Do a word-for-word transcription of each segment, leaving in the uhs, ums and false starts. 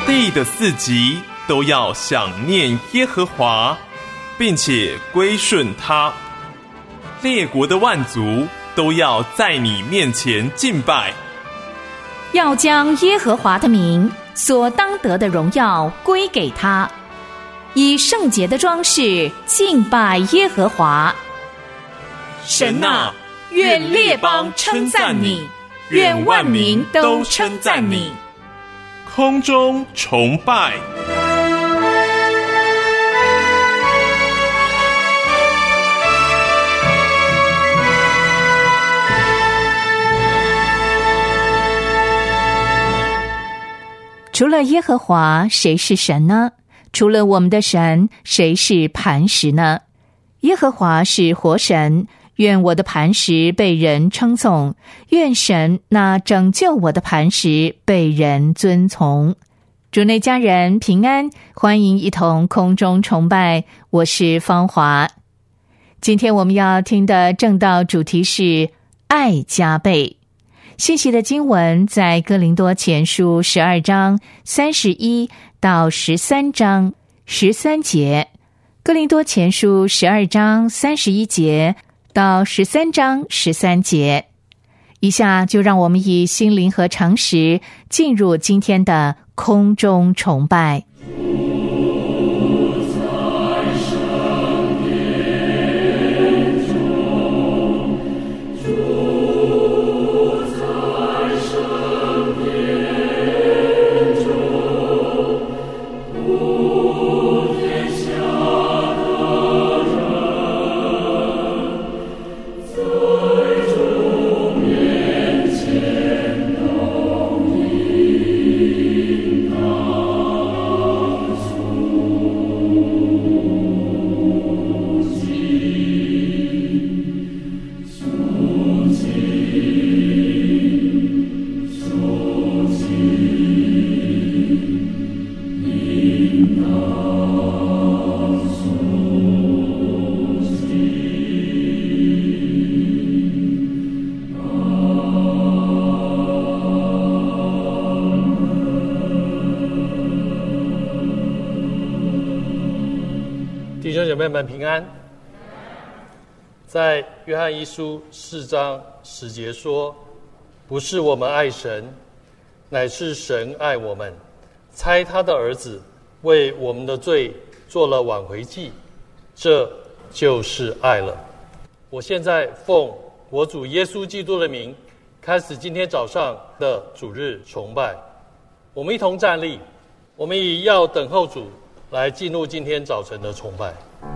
地的四极都要想念耶和华，并且归顺他。列国的万族都要在你面前敬拜， 要将耶和华的名所当得的荣耀归给他，以圣洁的装饰敬拜耶和华。 神啊，愿列邦称赞你，愿万民都称赞你。空中崇拜。 除了耶和华，谁是神呢？除了我们的神，谁是磐石呢？耶和华是活神，愿我的磐石被人称颂，愿神那拯救我的磐石被人尊崇。主内家人平安，欢迎一同空中崇拜，我是芳华。今天我们要听的正道主题是爱加倍。信息的经文在哥林多前书十二章三十一到十三章十三节，哥林多前书十二章三十一节到十三章十三节。以下就让我们以心灵和常识进入今天的空中崇拜。 弟兄姐妹们平安。在约翰一书四章十节说，不是我们爱神，乃是神爱我们，差他的儿子为我们的罪做了挽回祭，这就是爱了。我现在奉我主耶稣基督的名，开始今天早上的主日崇拜。我们一同站立，我们以要等候主来进入今天早晨的崇拜。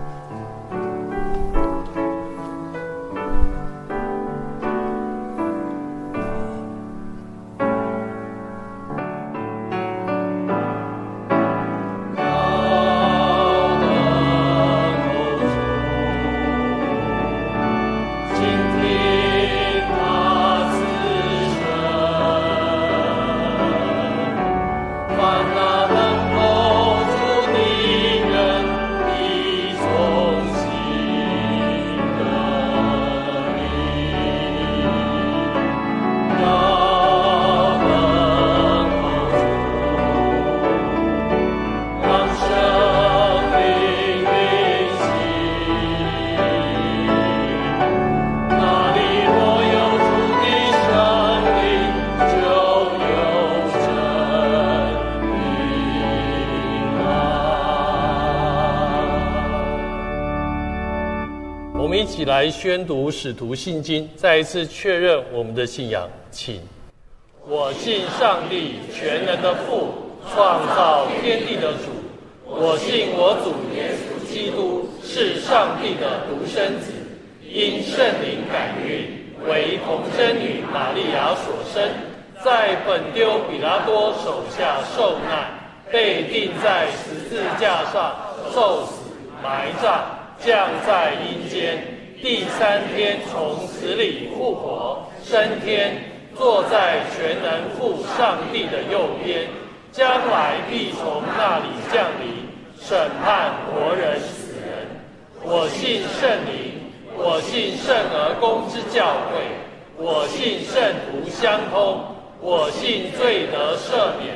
一起来宣读使徒信经，再一次确认我们的信仰。请。我信上帝全能的父，创造天地的主。我信我主耶稣基督是上帝的独生子，因圣灵感孕，为童贞女玛利亚所生，在本丢彼拉多手下受难，被钉在十字架上受死，埋葬，降在阴间，第三天从死里复活，升天，坐在全能父上帝的右边，将来必从那里降临，审判活人死人。我信圣灵，我信圣而公之教会，我信圣徒相通，我信罪得赦免，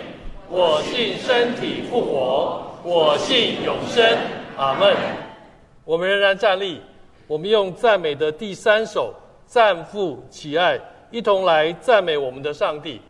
我信身体复活，我信永生。阿们。我们仍然站立，我们用赞美的第三首赞父祈爱，一同来赞美我们的上帝。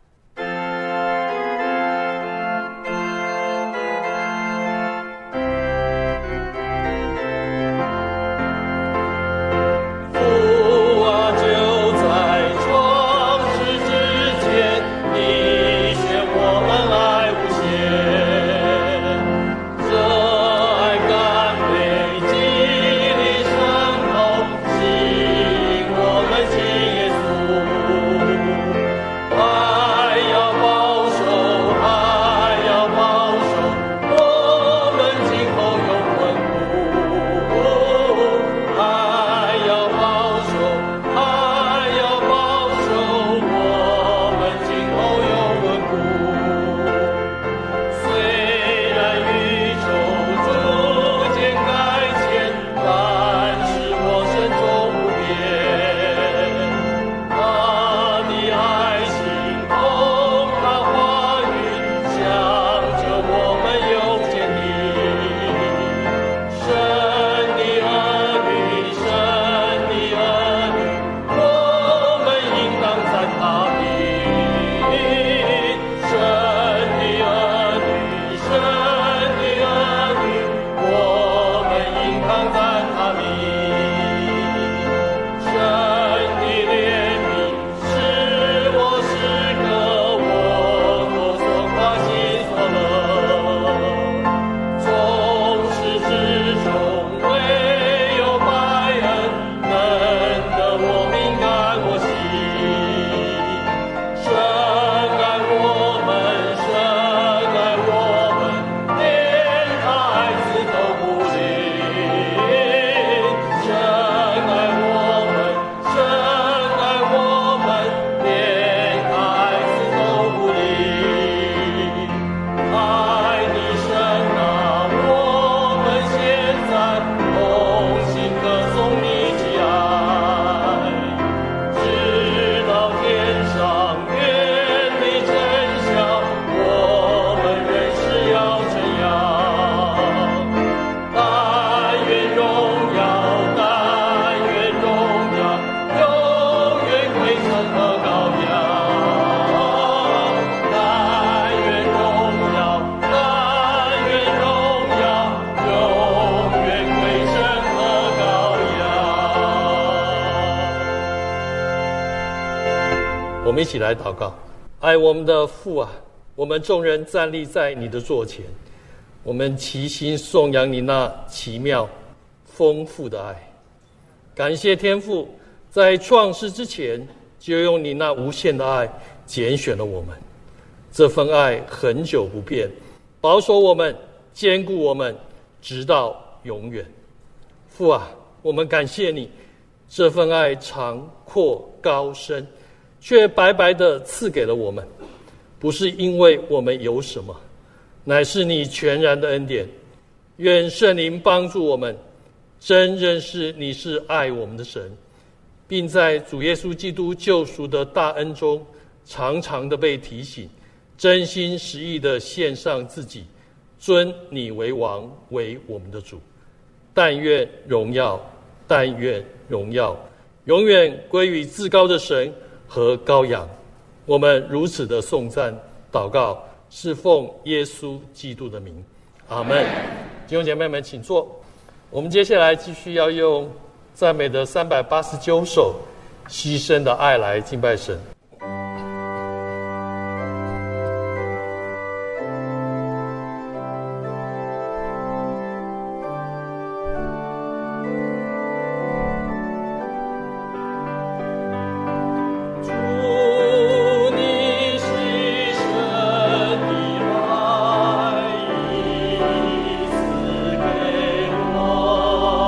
我们一起来祷告。爱我们的父啊，我们众人站立在你的座前，我们齐心颂扬你那奇妙丰富的爱。感谢天父在创世之前就用你那无限的爱拣选了我们，这份爱恒久不变，保守我们，坚固我们，直到永远。父啊，我们感谢你，这份爱长阔高深，却白白的赐给了我们，不是因为我们有什么，乃是你全然的恩典。愿圣灵帮助我们真认识你是爱我们的神，并在主耶稣基督救赎的大恩中常常的被提醒，真心实意的献上自己，尊你为王，为我们的主。但愿荣耀，但愿荣耀永远归于至高的神和羔羊。我们如此的颂赞祷告，是奉耶稣基督的名，阿们。弟兄姐妹们请坐。我们接下来继续要用赞美的三百八十九首牺牲的爱来敬拜神。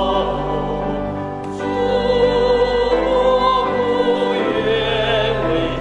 主，我不愿为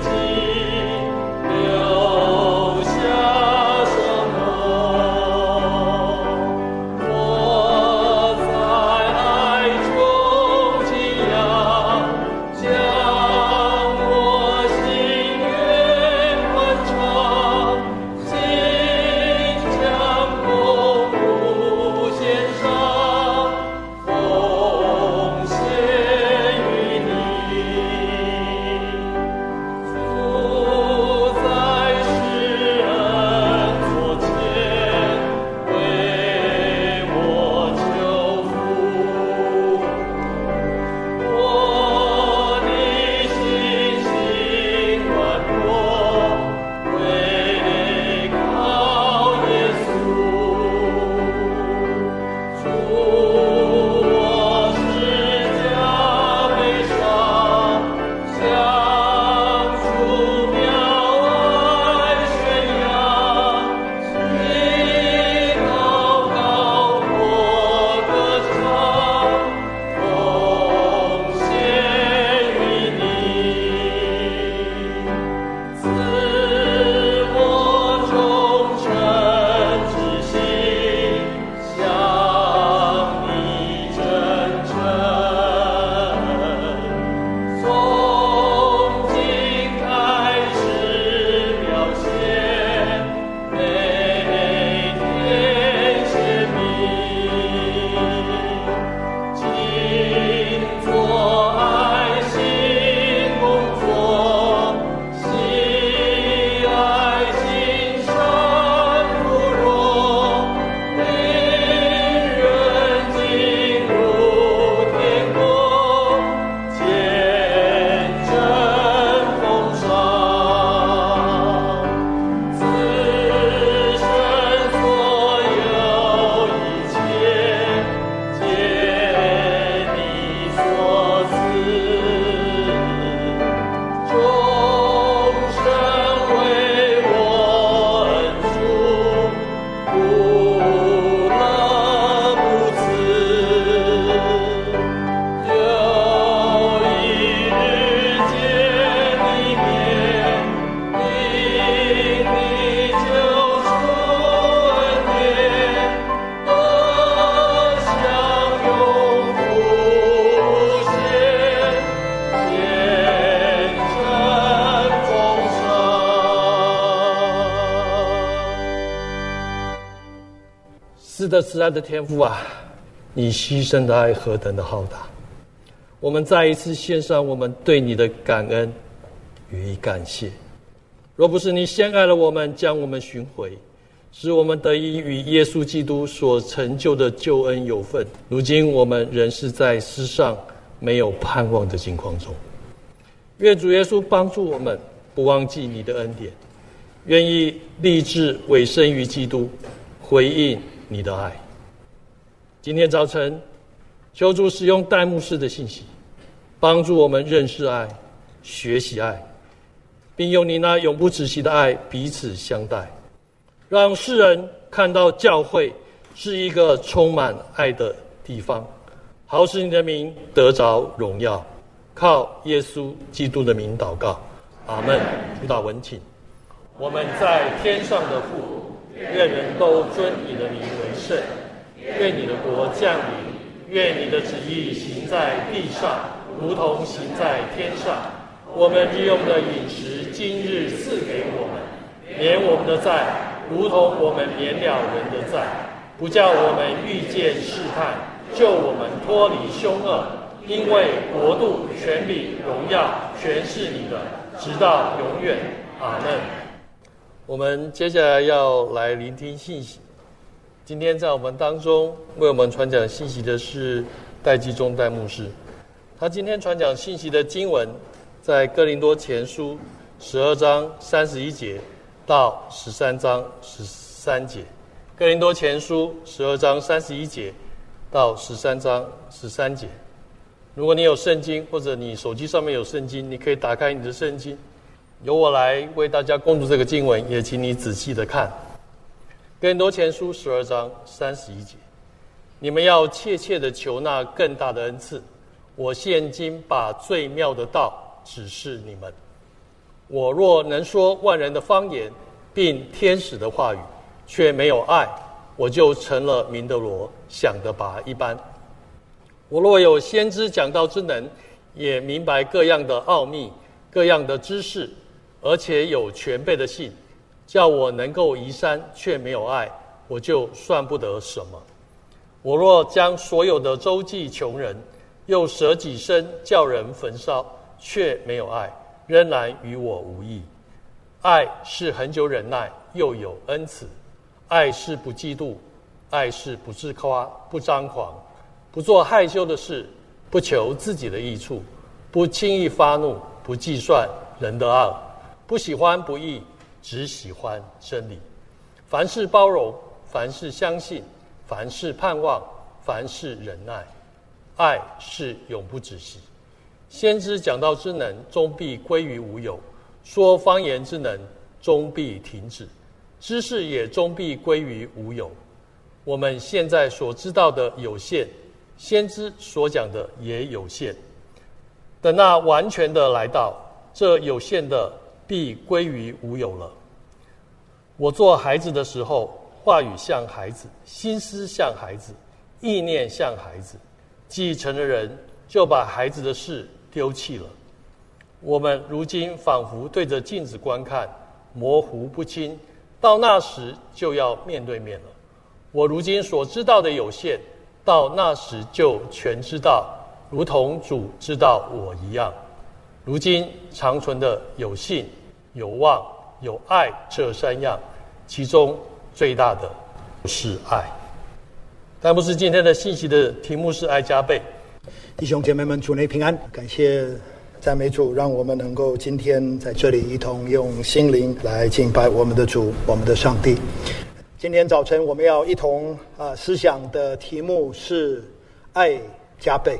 是的，慈爱的天父啊，你牺牲的爱何等的浩大！我们再一次献上我们对你的感恩与感谢。若不是你先爱了我们，将我们寻回，使我们得以与耶稣基督所成就的救恩有份，如今我们仍是在世上没有盼望的境况中。愿主耶稣帮助我们，不忘记你的恩典，愿意立志委身于基督，回应你的爱。今天早晨，求主使用戴牧师的信息，帮助我们认识爱，学习爱，并用你那永不止息的爱彼此相待，让世人看到教会是一个充满爱的地方，好使你的名得着荣耀。靠耶稣基督的名祷告，阿们。主祷文，请。我们在天上的父，愿人都尊你的名为圣。愿你的国降临，愿你的旨意行在地上，如同行在天上。我们日用的饮食，今日赐给我们，免我们的债，如同我们免了人的债，不叫我们遇见试探，救我们脱离凶恶。因为国度、权柄、荣耀，全是你的，直到永远。阿们。我们接下来要来聆听信息。今天在我们当中为我们传讲信息的是戴基中戴牧师。他今天传讲信息的经文在哥林多前书十二章三十一节到十三章十三节。哥林多前书十二章三十一节到十三章十三节。如果你有圣经，或者你手机上面有圣经，你可以打开你的圣经，由我来为大家攻读这个经文，也请你仔细的看。哥林多前书十二章三十一节，你们要切切的求那更大的恩赐。我现今把最妙的道指示你们。我若能说万人的方言，并天使的话语，却没有爱，我就成了明德罗，想得拔一般。我若有先知讲道之能，也明白各样的奥秘，各样的知识，而且有全备的信，叫我能够移山，却没有爱，我就算不得什么。我若将所有的周济穷人，又舍己身叫人焚烧，却没有爱，仍然与我无益。爱是恒久忍耐，又有恩慈；爱是不嫉妒，爱是不自夸，不张狂，不做害羞的事，不求自己的益处，不轻易发怒，不计算人的恶，不喜欢不义，只喜欢真理。凡事包容，凡事相信，凡事盼望，凡事忍耐。爱是永不止息。先知讲道之能，终必归于无有；说方言之能，终必停止；知识也终必归于无有。我们现在所知道的有限，先知所讲的也有限。等那完全的来到，这有限的必归于无有了。我做孩子的时候，话语像孩子，心思像孩子，意念像孩子。既成了人，就把孩子的事丢弃了。我们如今仿佛对着镜子观看，模糊不清，到那时就要面对面了。我如今所知道的有限，到那时就全知道，如同主知道我一样。如今长存的有信、有望、有爱这三样，其中最大的是爱。但不是今天的信息的题目是爱加倍。 弟兄姐妹们，主内平安，感谢赞美主，让我们能够今天在这里一同用心灵来敬拜我们的主，我们的上帝。今天早晨我们要一同啊、呃、思想的题目是爱加倍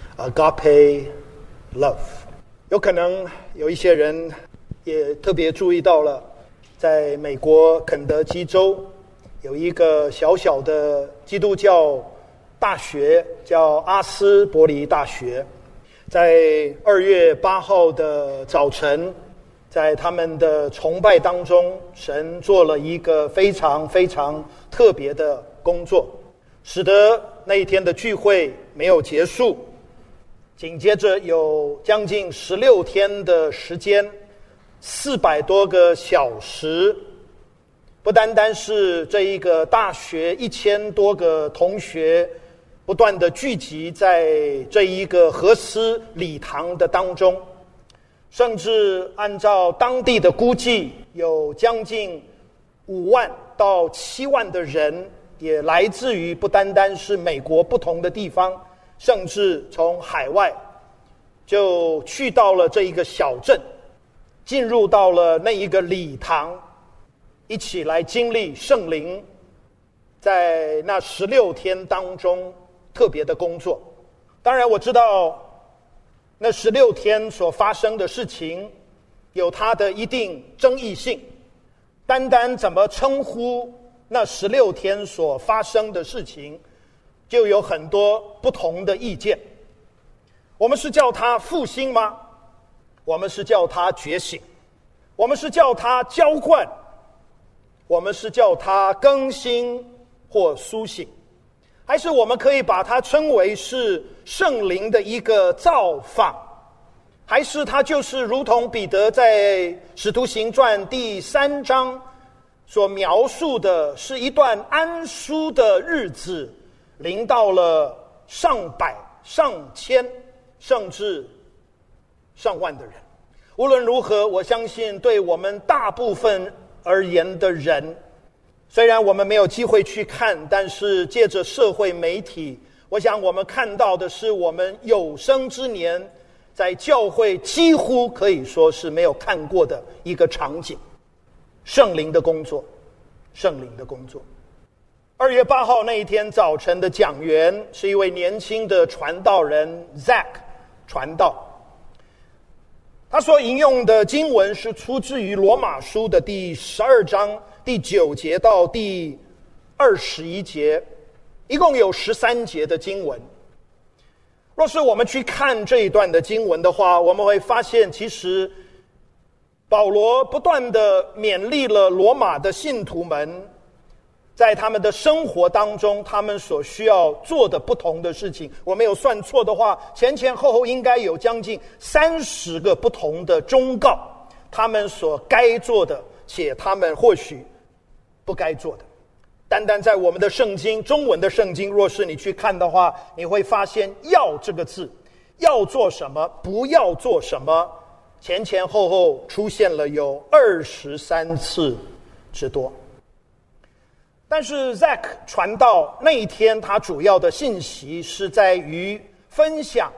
Agape Love。 有可能有一些人也特别注意到了，在美国肯德基州有一个小小的基督教大学，叫阿斯伯里大学。在二月八号的早晨，在他们的崇拜当中，神做了一个非常非常特别的工作，使得那一天的聚会没有结束。紧接着有将近十六天的时间，四百多个小时， 不单单是这一个大学一千多个同学不断的聚集在这一个和思礼堂的当中，甚至按照当地的估计，有将近五万到七万的人也来自于不单单是美国不同的地方，甚至从海外就去到了这一个小镇，进入到了那一个礼堂，一起来经历圣灵在那十六天当中特别的工作。当然我知道那十六天所发生的事情有它的一定争议性，单单怎么称呼那十六天所发生的事情就有很多不同的意见。我们是叫它复兴吗？我们是叫它觉醒？我们是叫它浇灌？我们是叫它更新或苏醒？还是我们可以把它称为是圣灵的一个造访？还是它就是如同彼得在使徒行传第三章所描述的，是一段安舒的日子，临到了上百上千甚至上万的人。无论如何，我相信对我们大部分而言的人，虽然我们没有机会去看，但是借着社会媒体，我想我们看到的是我们有生之年在教会几乎可以说是没有看过的一个场景。圣灵的工作，圣灵的工作。二月八号那一天早晨的讲员是一位年轻的传道人 Zach 传道，他所引用的经文是出自于罗马书的第十二章第九节到第二十一节，一共有十三节的经文。若是我们去看这一段的经文的话，我们会发现其实保罗不断的勉励了罗马的信徒们，在他们的生活当中他们所需要做的不同的事情。我没有算错的话，前前后后应该有将近三十个不同的忠告，他们所该做的，且他们或许不该做的。单单在我们的圣经，中文的圣经，若是你去看的话，你会发现要这个字，要做什么，不要做什么，前前后后出现了有二十三次之多。但是 Zach 传道那一天，他主要的信息是在于分享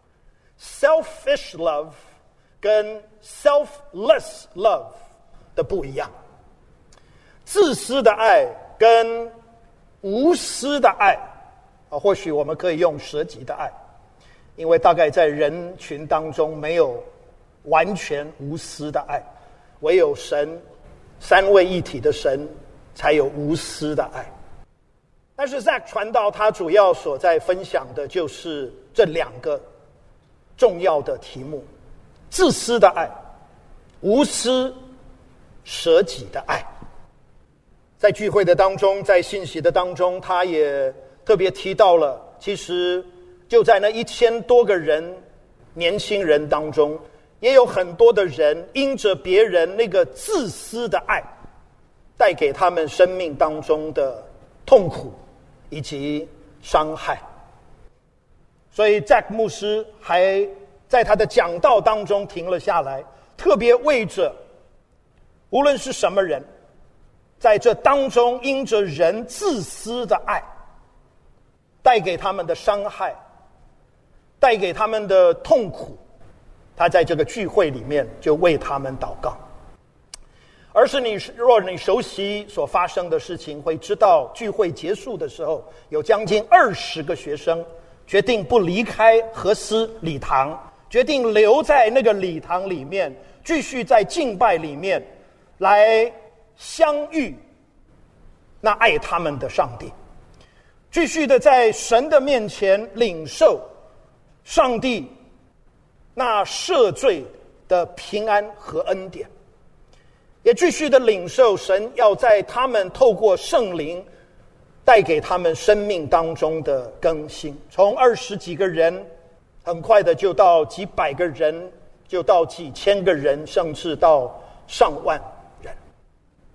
selfish love 跟 selfless love 的不一样，自私的爱跟无私的爱啊，或许我们可以用舍己的爱，因为大概在人群当中没有完全无私的爱，唯有神三位一体的神才有无私的爱。但是 Zach 传道他主要所在分享的就是这两个重要的题目：自私的爱，无私舍己的爱。在聚会的当中，在信息的当中，他也特别提到了，其实就在那一千多个人年轻人当中，也有很多的人因着别人那个自私的爱，带给他们生命当中的痛苦以及伤害。所以 Zach 牧师还在他的讲道当中停了下来，特别为着无论是什么人，在这当中因着人自私的爱带给他们的伤害，带给他们的痛苦，他在这个聚会里面就为他们祷告。而是你若你熟悉所发生的事情，会知道聚会结束的时候，有将近二十个学生决定不离开和思礼堂，决定留在那个礼堂里面，继续在敬拜里面来相遇那爱他们的上帝，继续的在神的面前领受上帝那赦罪的平安和恩典，也继续的领受神要在他们透过圣灵带给他们生命当中的更新。从二十几个人很快的就到几百个人，就到几千个人，甚至到上万人。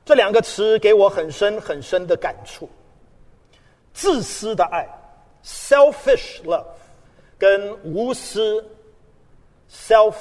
这两个词给我很深很深的感触。自私的爱 selfish love 跟无私 selfless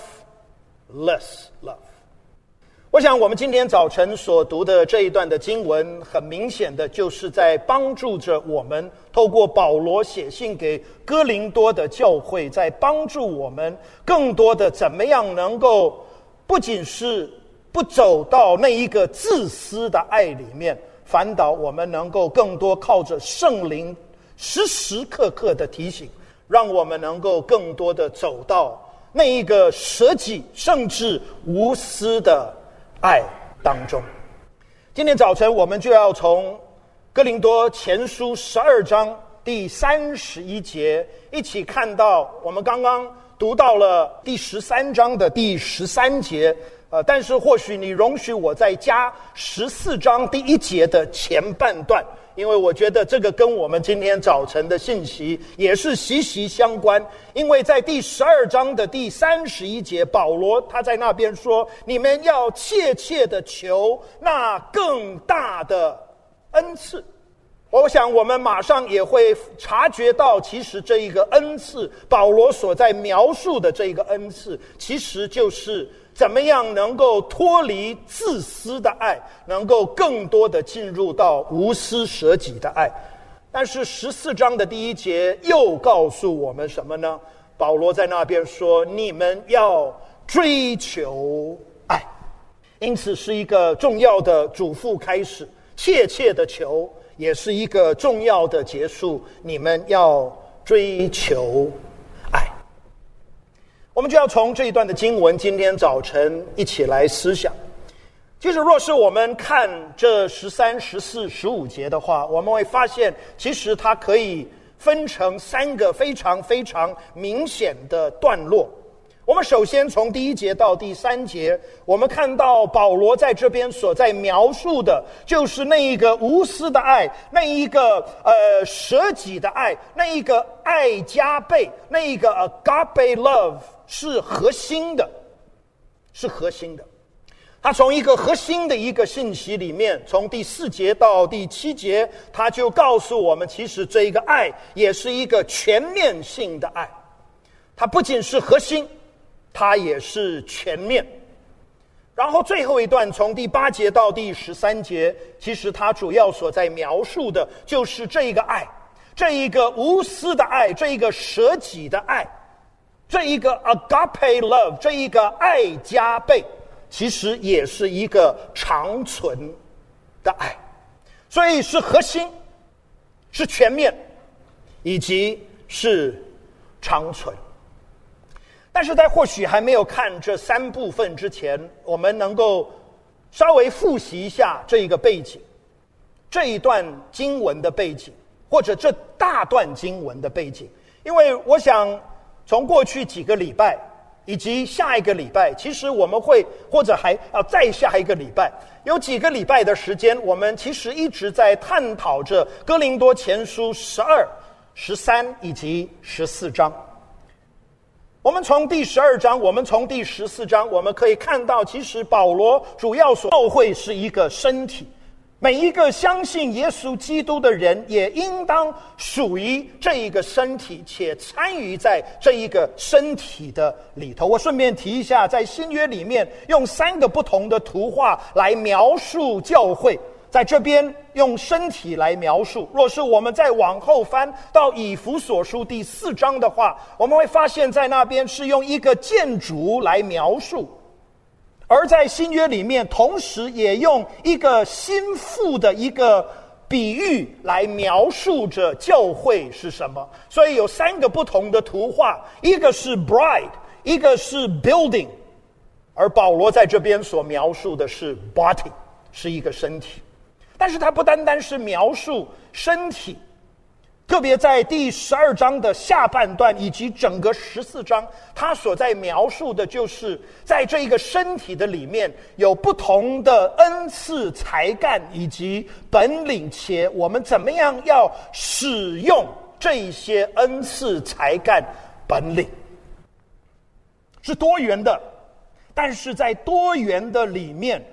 love。我想我们今天早晨所读的这一段的经文，很明显的就是在帮助着我们，透过保罗写信给哥林多的教会，在帮助我们更多的怎么样能够不仅是不走到那一个自私的爱里面，反倒我们能够更多靠着圣灵时时刻刻的提醒，让我们能够更多的走到那一个舍己甚至无私的爱当中。今天早晨我们就要从哥林多前书十二章第三十一节一起看到，我们刚刚读到了第十三章的第十三节，呃，但是或许你容许我再加十四章第一节的前半段，因为我觉得这个跟我们今天早晨的信息也是息息相关。因为在第十二章的第三十一节，保罗他在那边说，你们要切切的求那更大的恩赐。我想我们马上也会察觉到，其实这一个恩赐，保罗所在描述的这一个恩赐，其实就是怎么样能够脱离自私的爱，能够更多的进入到无私舍己的爱。但是十四章的第一节又告诉我们什么呢？保罗在那边说，你们要追求爱。因此是一个重要的嘱咐开始，切切的求，也是一个重要的结束，你们要追求爱。我们就要从这一段的经文今天早晨一起来思想。其实若是我们看这十三、十四、十五节的话，我们会发现其实它可以分成三个非常非常明显的段落。我们首先从第一节到第三节，我们看到保罗在这边所在描述的就是那一个无私的爱，那一个呃舍己的爱，那一个爱加倍，那一个 agape love 是核心的，是核心的。他从一个核心的一个信息里面，从第四节到第七节，他就告诉我们，其实这一个爱也是一个全面性的爱，它不仅是核心，它也是全面。然后最后一段从第八节到第十三节，其实它主要所在描述的就是这一个爱，这一个无私的爱，这一个舍己的爱，这一个 agape love， 这一个爱加倍，其实也是一个长存的爱。所以是核心，是全面，以及是长存。但是在或许还没有看这三部分之前，我们能够稍微复习一下这一个背景，这一段经文的背景，或者这大段经文的背景。因为我想从过去几个礼拜以及下一个礼拜，其实我们会或者还要再下一个礼拜，有几个礼拜的时间，我们其实一直在探讨着哥林多前书十二、十三以及十四章。我们从第十二章，我们从第十四章，我们可以看到，其实保罗主要所教会是一个身体，每一个相信耶稣基督的人也应当属于这一个身体，且参与在这一个身体的里头。我顺便提一下，在新约里面用三个不同的图画来描述教会，在这边用身体来描述。若是我们再往后翻到以弗所书第四章的话，我们会发现在那边是用一个建筑来描述，而在新约里面同时也用一个心腹的一个比喻来描述着教会是什么。所以有三个不同的图画，一个是 bride， 一个是 building， 而保罗在这边所描述的是 body， 是一个身体。但是它不单单是描述身体，特别在第十二章的下半段以及整个十四章，它所在描述的就是在这一个身体的里面有不同的恩赐、才干以及本领，且我们怎么样要使用这一些恩赐、才干、本领，是多元的。但是在多元的里面，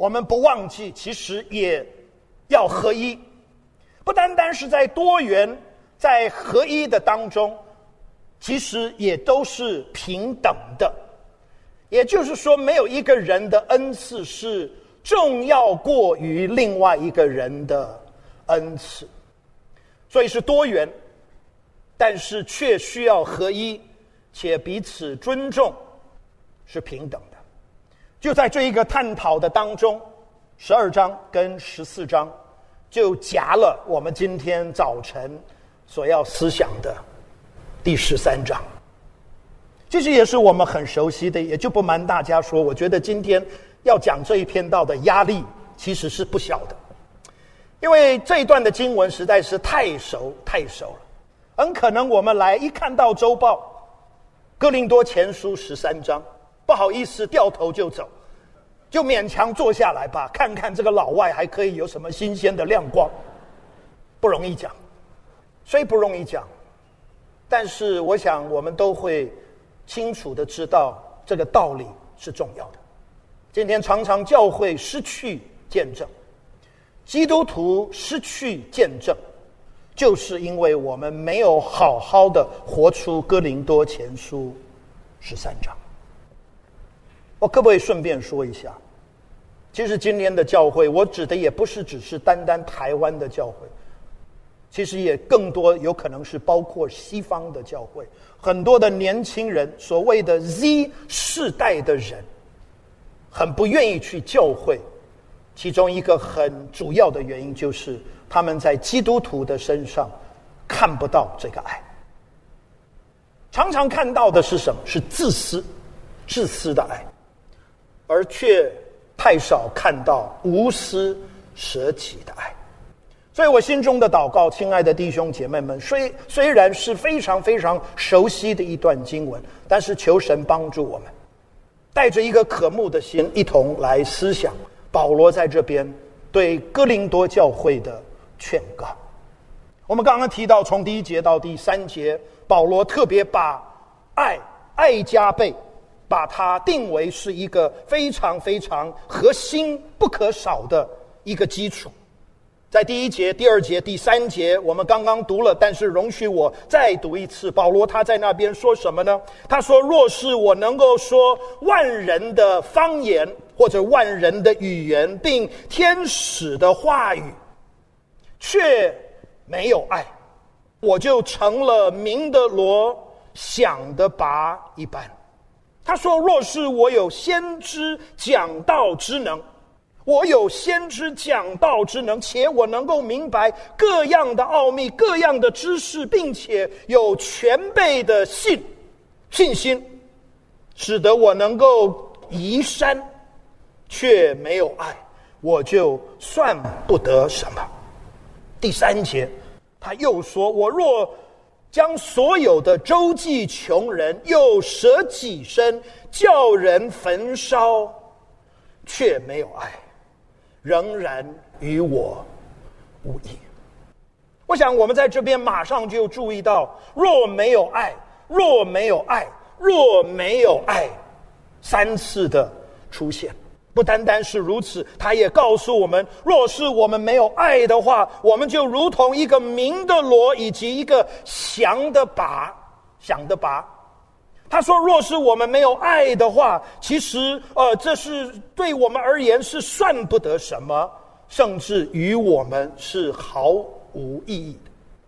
我们不忘记，其实也要合一，不单单是在多元，在合一的当中，其实也都是平等的。也就是说，没有一个人的恩赐是重要过于另外一个人的恩赐，所以是多元，但是却需要合一，且彼此尊重，是平等的。就在这一个探讨的当中，十二章跟十四章就夹了我们今天早晨所要思想的第十三章。其实也是我们很熟悉的，也就不瞒大家说，我觉得今天要讲这一篇道的压力其实是不小的，因为这一段的经文实在是太熟太熟了。很可能我们来一看到周报哥林多前书十三章，不好意思掉头就走，就勉强坐下来吧，看看这个老外还可以有什么新鲜的亮光。不容易讲，虽不容易讲，但是我想我们都会清楚的知道这个道理是重要的。今天常常教会失去见证，基督徒失去见证，就是因为我们没有好好的活出哥林多前书十三章。我可不可以顺便说一下，其实今天的教会，我指的也不是只是单单台湾的教会，其实也更多有可能是包括西方的教会。很多的年轻人，所谓的 Z 世代的人，很不愿意去教会，其中一个很主要的原因就是他们在基督徒的身上看不到这个爱，常常看到的是什么？是自私自私的爱，而却太少看到无私舍己的爱。所以我心中的祷告，亲爱的弟兄姐妹们，虽虽然是非常非常熟悉的一段经文，但是求神帮助我们，带着一个渴慕的心，一同来思想保罗在这边对哥林多教会的劝告。我们刚刚提到，从第一节到第三节，保罗特别把爱爱加倍，把它定为是一个非常非常核心不可少的一个基础。在第一节、第二节、第三节我们刚刚读了，但是容许我再读一次。保罗他在那边说什么呢？他说，若是我能够说万人的方言，或者万人的语言，并天使的话语，却没有爱，我就成了鸣的锣，响的钹一般。他说，若是我有先知讲道之能，我有先知讲道之能，且我能够明白各样的奥秘，各样的知识，并且有全备的信信心，使得我能够移山，却没有爱，我就算不得什么。第三节他又说，我若将所有的周济穷人，又舍己身叫人焚烧，却没有爱，仍然与我无益。我想我们在这边马上就注意到，若没有爱，若没有爱，若没有爱，三次的出现。不单单是如此，他也告诉我们，若是我们没有爱的话，我们就如同一个鸣的锣以及一个响的钹，响的钹。他说，若是我们没有爱的话，其实呃，这是对我们而言是算不得什么，甚至于我们是毫无意义的。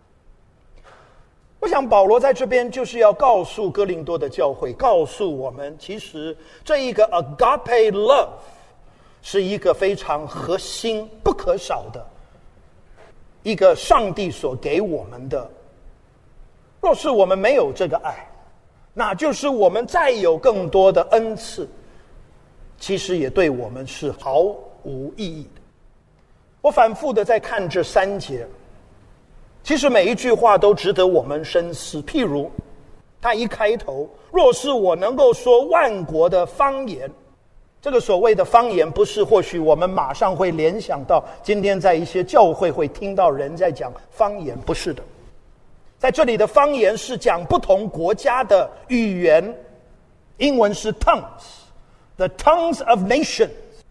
我想保罗在这边就是要告诉哥林多的教会，告诉我们，其实这一个 agape love 是一个非常核心不可少的一个上帝所给我们的。若是我们没有这个爱，那就是我们再有更多的恩赐，其实也对我们是毫无意义的。我反复的在看这三节，其实每一句话都值得我们深思。譬如他一开头，若是我能够说万国的方言，这个所谓的方言，不是或许我们马上会联想到今天在一些教会会听到人在讲方言，不是的。在这里的方言是讲不同国家的语言，英文是 tongues， the tongues of nations，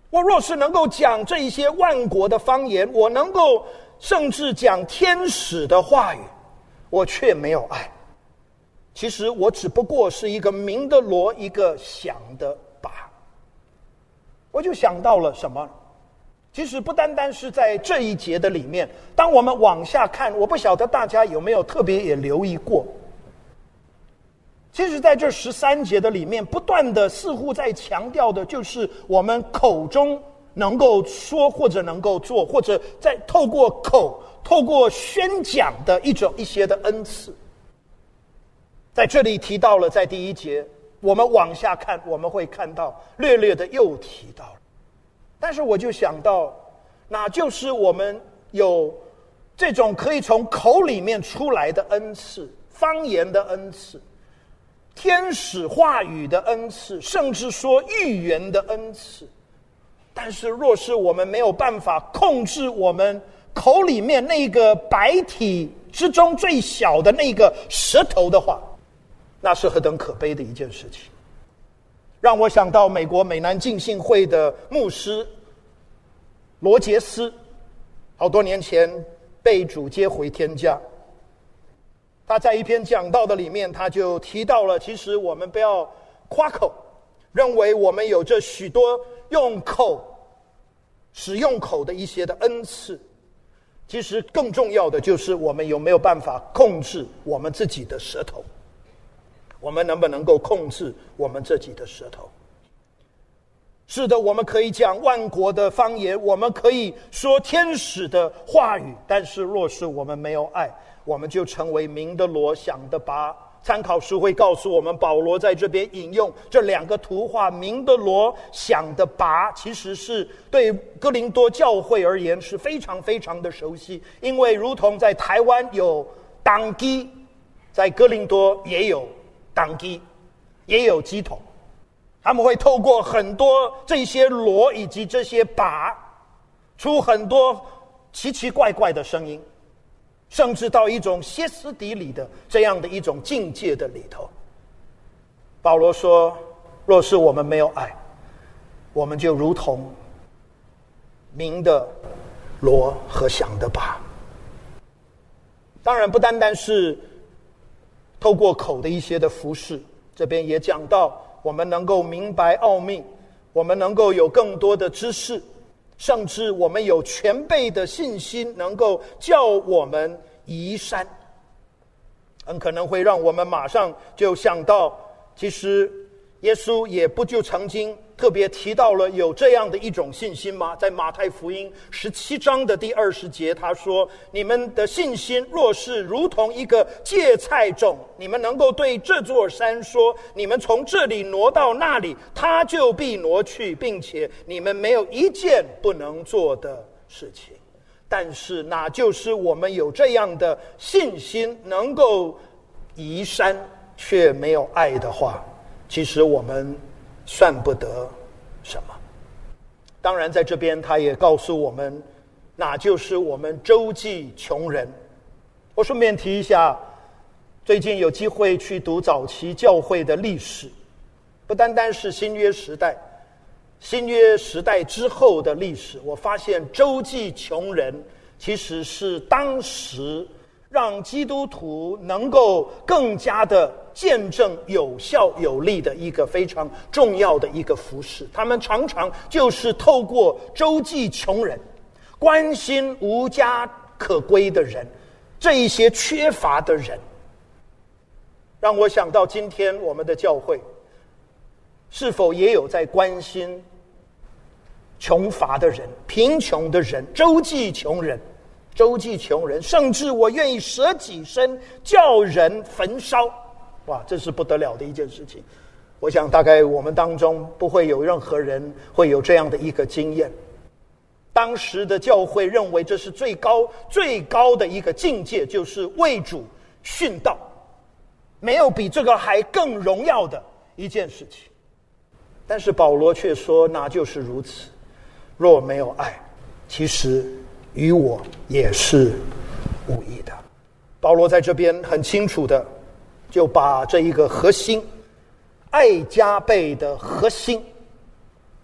我若是能够讲这一些万国的方言，我能够甚至讲天使的话语，我却没有爱，其实我只不过是一个鸣的锣，一个响的钹。我就想到了什么？其实不单单是在这一节的里面，当我们往下看，我不晓得大家有没有特别也留意过，其实在这十三节的里面，不断的似乎在强调的就是我们口中能够说，或者能够做，或者在透过口透过宣讲的一种一些的恩赐。在这里提到了，在第一节我们往下看，我们会看到略略的又提到了。但是我就想到，那就是我们有这种可以从口里面出来的恩赐，方言的恩赐，天使话语的恩赐，甚至说预言的恩赐。但是若是我们没有办法控制我们口里面那个白体之中最小的那个舌头的话，那是何等可悲的一件事情。让我想到美国美南浸信会的牧师罗杰斯，好多年前被主接回天家。他在一篇讲道的里面，他就提到了，其实我们不要夸口，认为我们有着许多用口使用口的一些的恩赐，其实更重要的就是我们有没有办法控制我们自己的舌头，我们能不能够控制我们自己的舌头。是的，我们可以讲万国的方言，我们可以说天使的话语，但是若是我们没有爱，我们就成为鸣的锣，响的钹。参考书会告诉我们，保罗在这边引用这两个图画，鸣的锣，响的钹，其实是对哥林多教会而言是非常非常的熟悉。因为如同在台湾有党机，在哥林多也有党机，也有鸡筒。他们会透过很多这些锣以及这些钹，出很多奇奇怪怪的声音，甚至到一种歇斯底里的这样的一种境界的里头。保罗说，若是我们没有爱，我们就如同鸣的锣和响的钹。当然不单单是透过口的一些的服事，这边也讲到我们能够明白奥秘，我们能够有更多的知识，甚至我们有全备的信心，能够叫我们移山。很可能会让我们马上就想到，其实耶稣也不就曾经特别提到了有这样的一种信心吗？在马太福音十七章的第二十节，他说，你们的信心若是如同一个芥菜种，你们能够对这座山说，你们从这里挪到那里，它就必挪去，并且你们没有一件不能做的事情。但是那就是我们有这样的信心，能够移山，却没有爱的话，其实我们算不得什么。当然在这边他也告诉我们，那就是我们周济穷人。我顺便提一下，最近有机会去读早期教会的历史，不单单是新约时代，新约时代之后的历史，我发现周济穷人其实是当时让基督徒能够更加的见证有效有力的一个非常重要的一个服事。他们常常就是透过周济穷人，关心无家可归的人，这一些缺乏的人，让我想到今天我们的教会是否也有在关心穷乏的人、贫穷的人，周济穷人周济穷人，甚至我愿意舍己身叫人焚烧。哇，这是不得了的一件事情。我想大概我们当中不会有任何人会有这样的一个经验。当时的教会认为这是最高最高的一个境界，就是为主殉道，没有比这个还更荣耀的一件事情。但是保罗却说，那就是如此，若没有爱，其实与我也是无益的。保罗在这边很清楚的就把这一个核心，爱加倍的核心，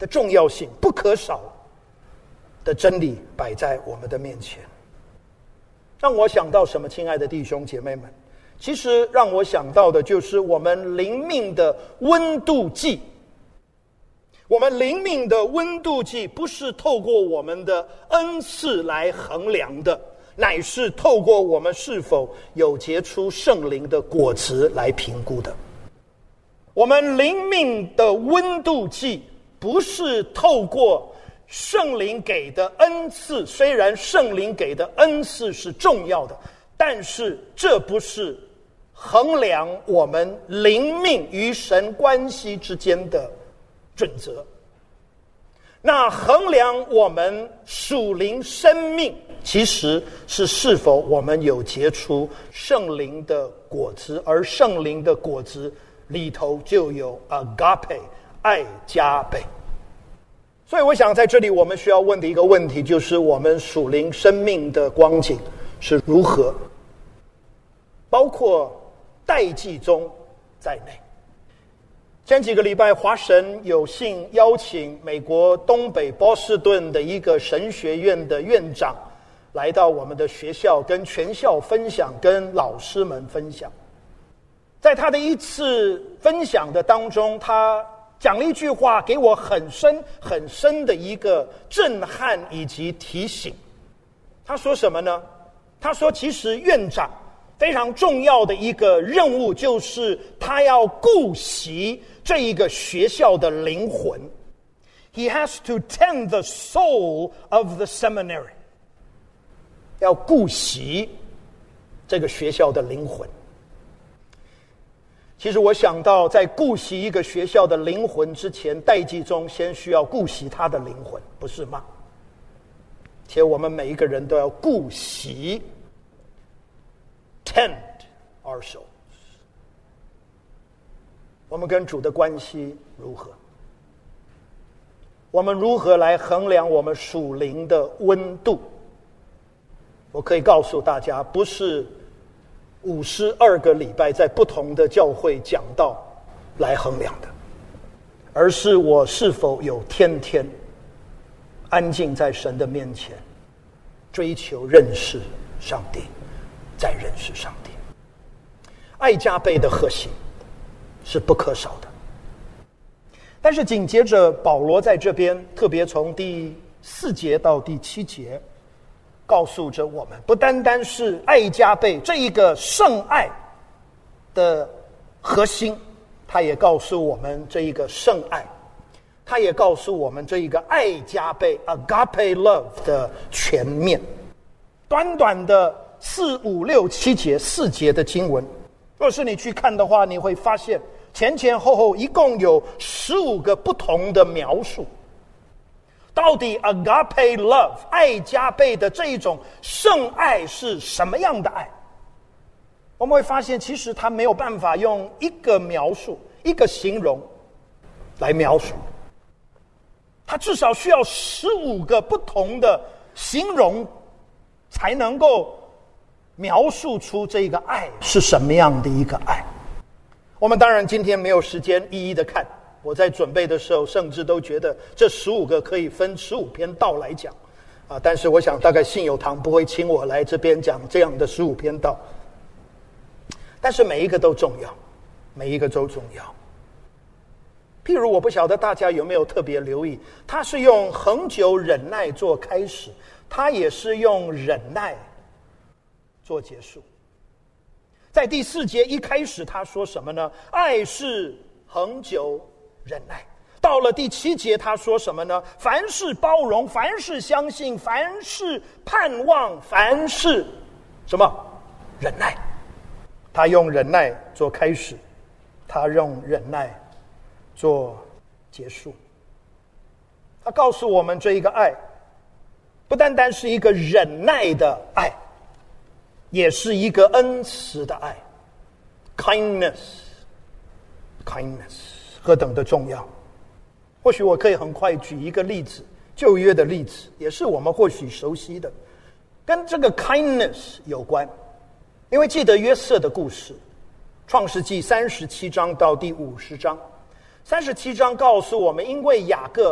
的重要性、不可少的真理摆在我们的面前。让我想到什么，亲爱的弟兄姐妹们？其实让我想到的就是我们灵命的温度计。我们灵命的温度计不是透过我们的恩赐来衡量的，乃是透过我们是否有结出圣灵的果子来评估的。我们灵命的温度计不是透过圣灵给的恩赐，虽然圣灵给的恩赐是重要的，但是这不是衡量我们灵命与神关系之间的准则。那衡量我们属灵生命，其实是是否我们有结出圣灵的果子，而圣灵的果子里头就有 agape 爱加倍。所以我想在这里我们需要问的一个问题，就是我们属灵生命的光景是如何，包括代际中在内。前几个礼拜，华神有幸邀请美国东北波士顿的一个神学院的院长来到我们的学校，跟全校分享，跟老师们分享。在他的一次分享的当中，他讲了一句话，给我很深很深的一个震撼以及提醒。他说什么呢？他说其实院长非常重要的一个任务，就是他要顾惜这一个学校的灵魂。 He has to tend the soul of the seminary， 要顾惜这个学校的灵魂。其实我想到，在顾惜一个学校的灵魂之前，代际中先需要顾惜他的灵魂，不是吗？且我们每一个人都要顾惜 tend our souls。 我们跟主的关系如何？我们如何来衡量我们属灵的温度？我可以告诉大家，不是五十二个礼拜在不同的教会讲道来衡量的，而是我是否有天天安静在神的面前，追求认识上帝，再认识上帝。爱加倍的核心是不可少的。但是紧接着保罗在这边特别从第四节到第七节告诉着我们，不单单是爱加倍这一个圣爱的核心，他也告诉我们这一个圣爱，他也告诉我们这一个爱加倍 agape love 的全面。短短的四五六七节四节的经文，若是你去看的话，你会发现前前后后一共有十五个不同的描述。到底 agape love 爱加倍的这一种圣爱是什么样的爱？我们会发现其实他没有办法用一个描述一个形容来描述，他至少需要十五个不同的形容才能够描述出这个爱是什么样的一个爱。我们当然今天没有时间一一的看，我在准备的时候甚至都觉得这十五个可以分十五篇道来讲啊，但是我想大概信友堂不会请我来这边讲这样的十五篇道，但是每一个都重要，每一个都重要。譬如我不晓得大家有没有特别留意，他是用恒久忍耐做开始，他也是用忍耐做结束。在第四节一开始他说什么呢？爱是恒久忍耐。到了第七节他说什么呢？凡事包容，凡事相信，凡事盼望，凡事什么？忍耐。他用忍耐做开始，他用忍耐做结束。他告诉我们这一个爱不单单是一个忍耐的爱，也是一个恩慈的爱。 kindness kindness 何等的重要。或许我可以很快举一个例子，旧约的例子，也是我们或许熟悉的，跟这个 kindness 有关。因为记得约瑟的故事，创世纪三十七章到第五十章。三十七章告诉我们，因为雅各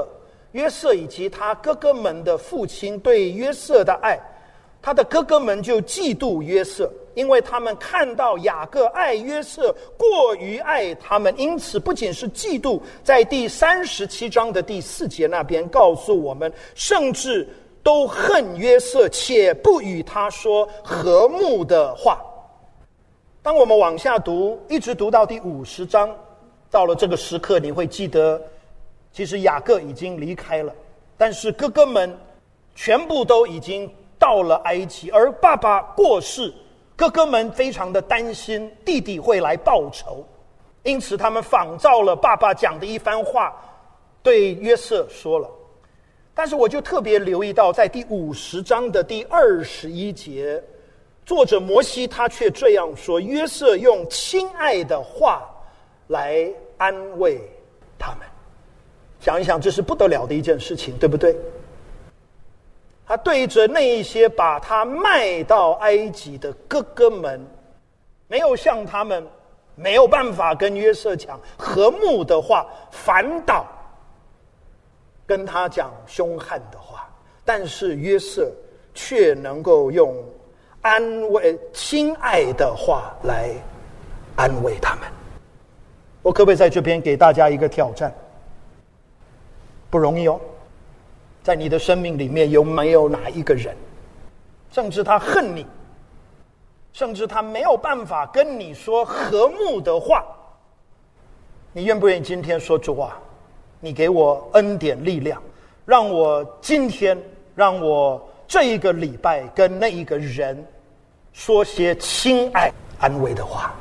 约瑟以及他哥哥们的父亲对约瑟的爱，他的哥哥们就嫉妒约瑟，因为他们看到雅各爱约瑟过于爱他们，因此不仅是嫉妒，在第三十七章的第四节那边告诉我们，甚至都恨约瑟，且不与他说和睦的话。当我们往下读，一直读到第五十章，到了这个时刻，你会记得其实雅各已经离开了，但是哥哥们全部都已经到了埃及，而爸爸过世，哥哥们非常的担心弟弟会来报仇，因此他们仿照了爸爸讲的一番话，对约瑟说了。但是我就特别留意到，在第五十章的第二十一节，作者摩西他却这样说：约瑟用亲爱的话来安慰他们。想一想，这是不得了的一件事情，对不对？他对着那一些把他卖到埃及的哥哥们，没有向他们没有办法跟约瑟讲和睦的话，反倒跟他讲凶悍的话，但是约瑟却能够用安慰亲爱的话来安慰他们。我可不可以在这边给大家一个挑战？不容易哦。在你的生命里面，有没有哪一个人，甚至他恨你，甚至他没有办法跟你说和睦的话，你愿不愿意今天说，主啊，你给我恩典力量，让我今天，让我这一个礼拜跟那一个人说些亲爱安慰的话。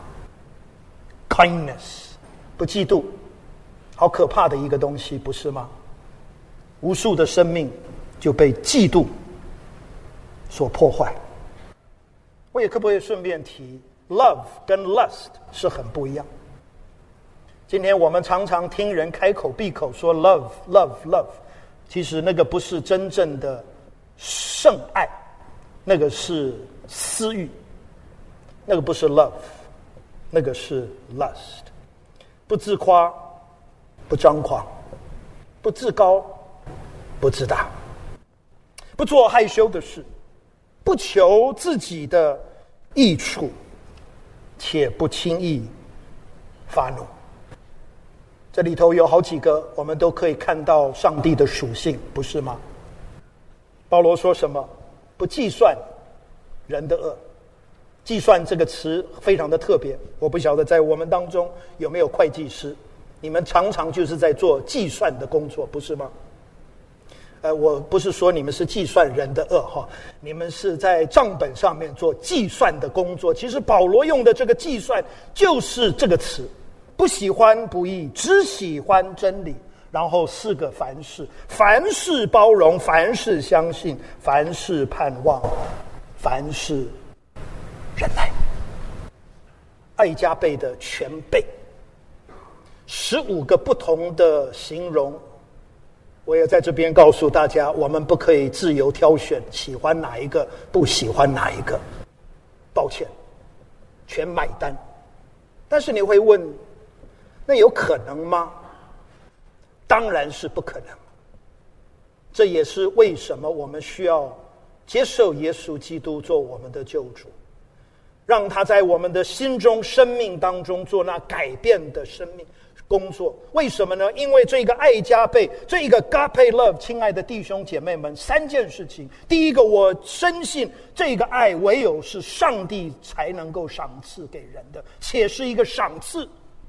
kindness， 不嫉妒，好可怕的一个东西，不是吗？无数的生命就被嫉妒所破坏。我也可不可以顺便提 love 跟 lust 是很不一样。今天我们常常听人开口闭口说 love love love， 其实那个不是真正的圣爱，那个是私欲，那个不是 love， 那个是 lust。 不自夸，不张狂，不自高，不自大，不做害羞的事，不求自己的益处，且不轻易发怒。这里头有好几个我们都可以看到上帝的属性，不是吗？保罗说什么？不计算人的恶。计算这个词非常的特别，我不晓得在我们当中有没有会计师，你们常常就是在做计算的工作，不是吗？呃，我不是说你们是计算人的恶哈，你们是在账本上面做计算的工作。其实保罗用的这个计算就是这个词，不喜欢不义，只喜欢真理，然后四个凡事：凡事包容，凡事相信，凡事盼望，凡事忍耐。爱加倍的全备，十五个不同的形容。我也在这边告诉大家，我们不可以自由挑选，喜欢哪一个，不喜欢哪一个。抱歉，全买单。但是你会问，那有可能吗？当然是不可能。这也是为什么我们需要接受耶稣基督做我们的救主，让他在我们的心中、生命当中做那改变的生命工作。为什么呢？因为这个爱加倍，这一个 agape love， 亲爱的弟兄姐妹们，三件事情。第一个，我深信这个爱唯有是上帝才能够赏赐给人的，且是一个赏赐。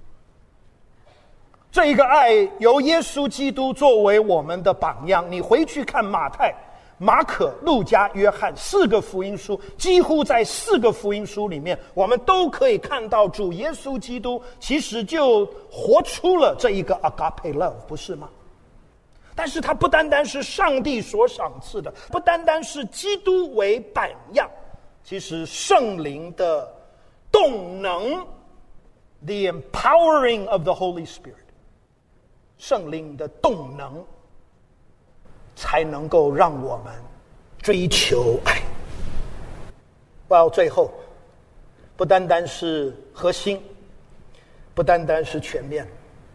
这一个爱由耶稣基督作为我们的榜样。你回去看马太、马可、路加、约翰四个福音书，几乎在四个福音书里面，我们都可以看到主耶稣基督其实就活出了这一个 agape love， 不是吗？但是它不单单是上帝所赏赐的，不单单是基督为榜样，其实圣灵的动能 the empowering of the Holy Spirit， 圣灵的动能才能够让我们追求爱。到最后，不单单是核心，不单单是全面，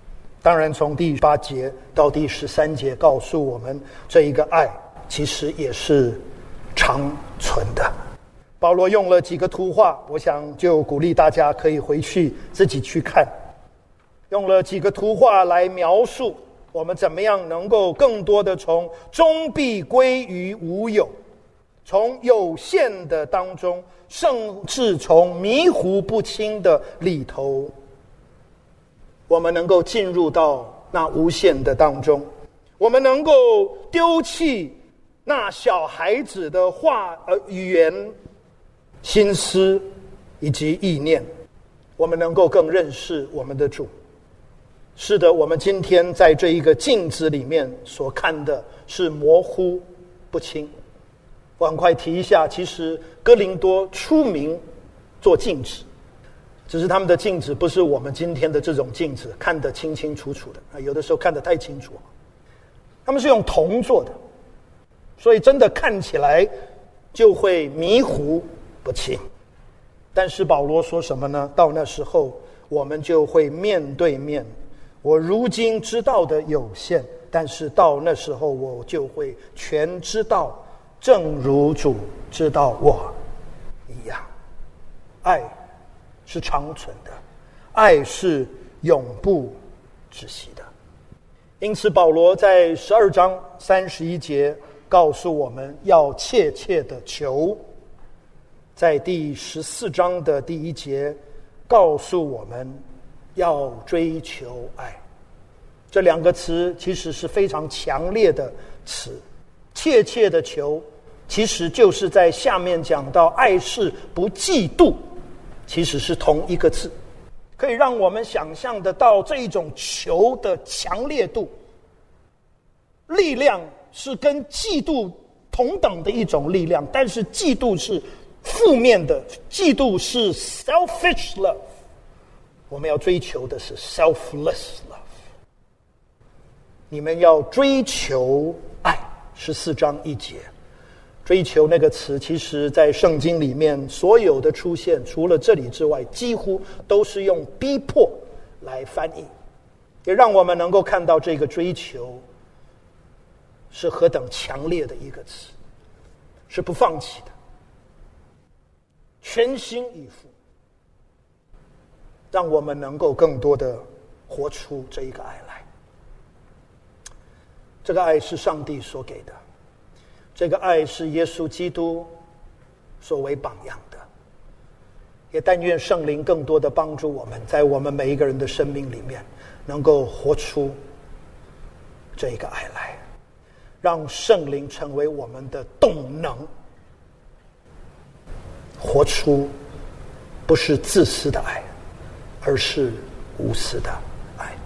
当然从第八节到第十三节告诉我们，这一个爱其实也是长存的。保罗用了几个图画，我想就鼓励大家可以回去自己去看，用了几个图画来描述我们怎么样能够更多的从终必归于无有，从有限的当中，甚至从迷糊不清的里头，我们能够进入到那无限的当中，我们能够丢弃那小孩子的话呃语言、心思以及意念，我们能够更认识我们的主。是的，我们今天在这一个镜子里面所看的是模糊不清。我很快提一下，其实哥林多出名做镜子，只是他们的镜子不是我们今天的这种镜子看得清清楚楚的，有的时候看得太清楚，他们是用铜做的，所以真的看起来就会迷糊不清。但是保罗说什么呢？到那时候我们就会面对面，我如今知道的有限，但是到那时候我就会全知道，正如主知道我一样。爱是长存的，爱是永不止息的。因此保罗在十二章三十一节告诉我们要切切的求，在第十四章的第一节告诉我们要追求爱。这两个词其实是非常强烈的词，切切的求其实就是在下面讲到爱是不嫉妒，其实是同一个字，可以让我们想象得到这一种求的强烈度，力量是跟嫉妒同等的一种力量，但是嫉妒是负面的，嫉妒是 selfish love， 我们要追求的是 selfless love。 你们要追求爱，十四章一节，追求那个词其实在圣经里面所有的出现，除了这里之外，几乎都是用逼迫来翻译，也让我们能够看到这个追求是何等强烈的一个词，是不放弃的，全心以赴，让我们能够更多的活出这一个爱来。这个爱是上帝所给的，这个爱是耶稣基督所为榜样的，也但愿圣灵更多的帮助我们，在我们每一个人的生命里面能够活出这一个爱来，让圣灵成为我们的动能，活出不是自私的爱，而是无私的爱。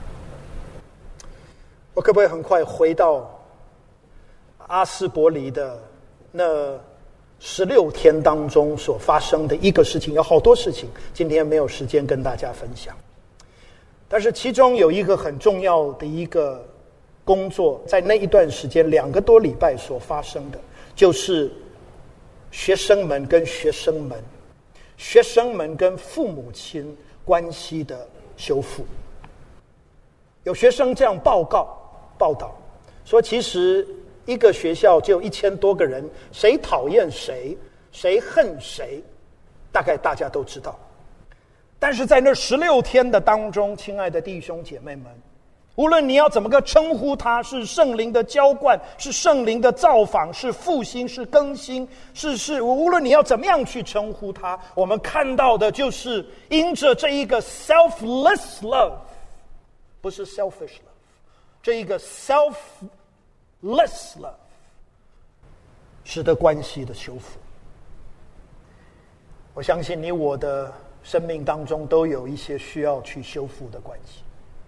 我可不可以很快回到阿斯伯里的那十六天当中所发生的一个事情？有好多事情今天没有时间跟大家分享，但是其中有一个很重要的一个工作，在那一段时间两个多礼拜所发生的，就是学生们跟学生们学生们跟父母亲关系的修复。有学生这样报告报道说，其实一个学校就有一千多个人，谁讨厌谁，谁恨谁，大概大家都知道。但是在那十六天的当中，亲爱的弟兄姐妹们，无论你要怎么个称呼它，是圣灵的浇灌，是圣灵的造访，是复兴，是更新，是是无论你要怎么样去称呼它，我们看到的就是因着这一个 selfless love， 不是 selfish love， 这一个 selfless love 使得关系的修复。我相信你我的生命当中都有一些需要去修复的关系，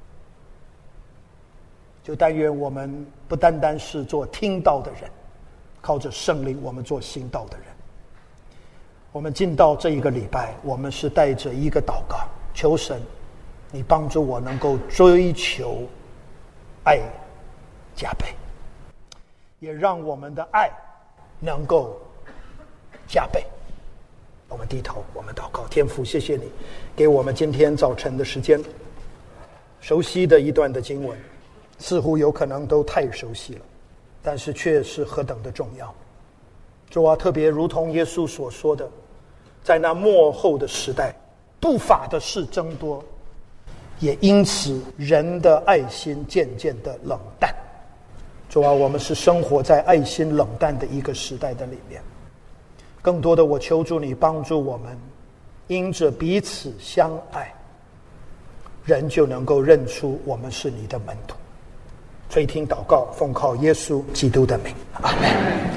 就但愿我们不单单是做听道的人，靠着圣灵我们做行道的人。我们进到这一个礼拜，我们是带着一个祷告，求神你帮助我能够追求爱加倍，也让我们的爱能够加倍。我们低头，我们祷告。天父，谢谢你给我们今天早晨的时间， 熟悉的一段的经文，似乎有可能都太熟悉了，但是却是何等的重要。主啊，特别如同耶稣所说的，在那末后的时代，不法的事增多，也因此人的爱心渐渐的冷淡。主啊，我们是生活在爱心冷淡的一个时代的里面，更多的我求助你帮助我们，因着彼此相爱，人就能够认出我们是你的门徒。垂听祷告，奉靠耶稣基督的名，阿们。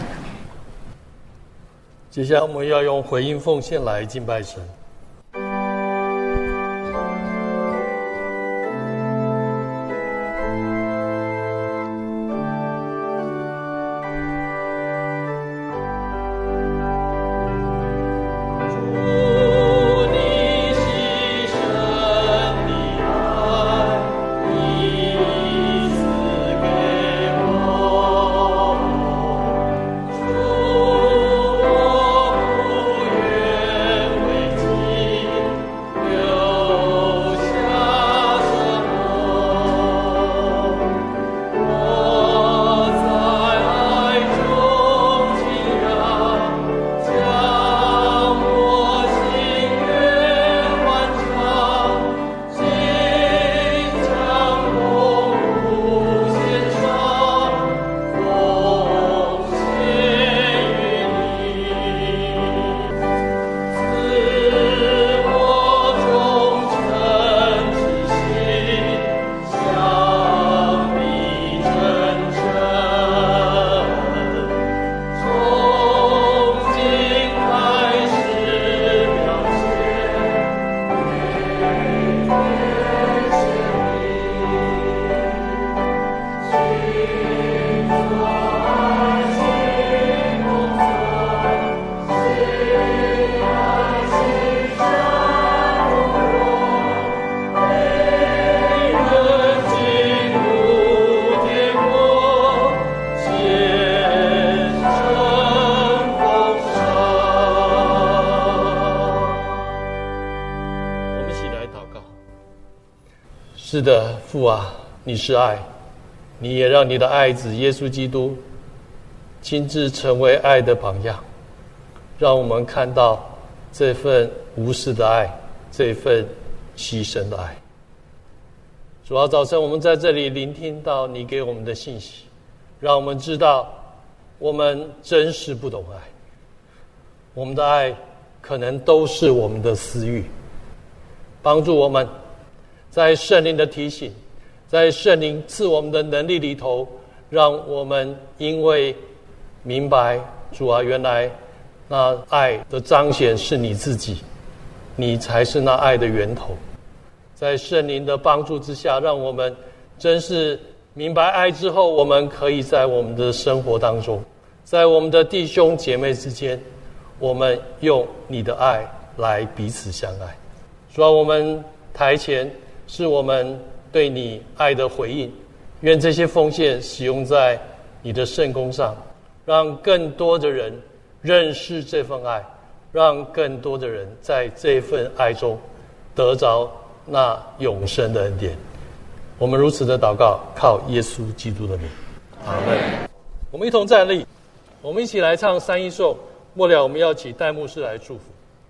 接下来我们要用回应奉献来敬拜神。是的，父啊，你是爱，你也让你的爱子耶稣基督亲自成为爱的榜样，让我们看到这份无私的爱，这份牺牲的爱。主啊，早晨我们在这里聆听到你给我们的信息，让我们知道我们真是不懂爱，我们的爱可能都是我们的私欲。帮助我们在圣灵的提醒，在圣灵赐我们的能力里头，让我们因为明白主啊，原来那爱的彰显是你自己，你才是那爱的源头。在圣灵的帮助之下，让我们真是明白爱之后，我们可以在我们的生活当中，在我们的弟兄姐妹之间，我们用你的爱来彼此相爱。主啊，我们台前是我们对你爱的回应，愿这些奉献使用在你的圣工上，让更多的人认识这份爱，让更多的人在这份爱中得着那永生的恩典。我们如此的祷告，靠耶稣基督的名，阿们。我们一同站立，我们一起来唱三一颂。末了，我们要请戴牧师来祝福。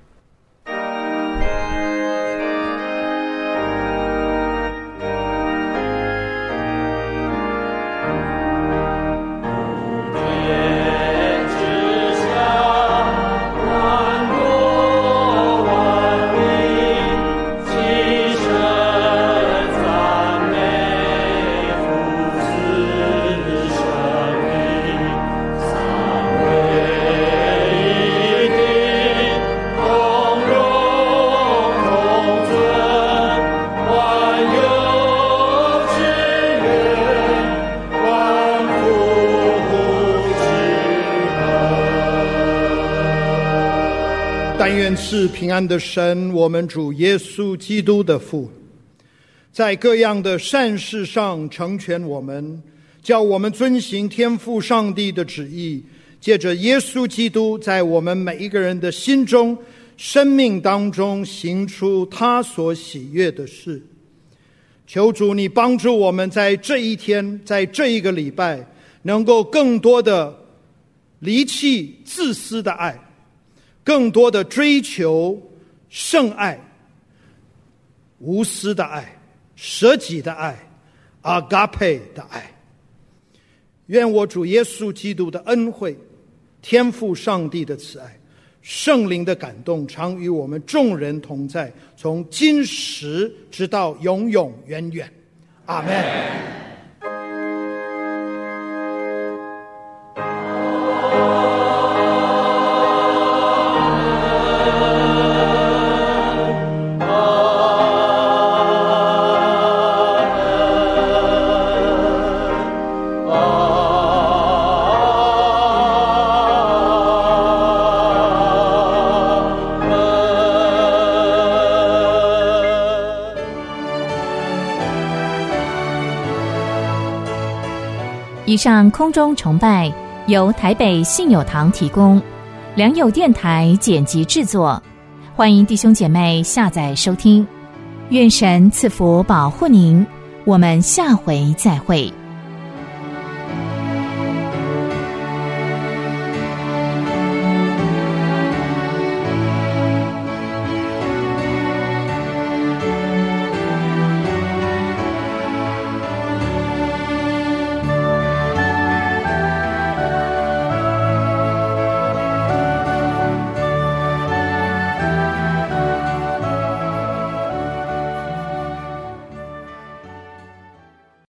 但愿是平安的神，我们主耶稣基督的父，在各样的善事上成全我们，叫我们遵行天父上帝的旨意，借着耶稣基督在我们每一个人的心中生命当中行出他所喜悦的事。 求主你帮助我们在这一天，在这一个礼拜，能够更多的离弃自私的爱，更多的追求圣爱、无私的爱、舍己的爱、阿嘎佩的爱。愿我主耶稣基督的恩惠、天父上帝的慈爱、圣灵的感动常与我们众人同在，从今时直到永永远远。阿们。 以上空中崇拜由台北信友堂提供，良友电台剪辑制作，欢迎弟兄姐妹下载收听。愿神赐福保护您，我们下回再会。